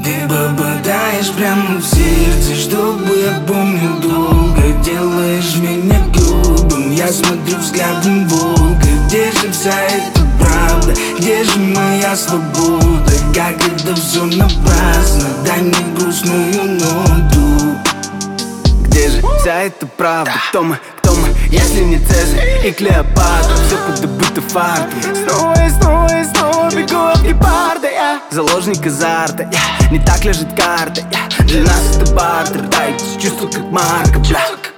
Ты попадаешь прямо в сердце, чтобы я помнил долго. Делаешь меня грубым, я смотрю взглядом волка. Где же вся эта правда, где же моя свобода? Как это все напрасно, дай мне грустную ноту. Где же вся эта правда, кто мы, если не Цезарь и Клеопатра? Все подобыто фартом. Снова и снова и снова бегу от гепарда. Я заложник азарта, не так лежит карта. Для нас это бартер, да, и чувство как марка, бля.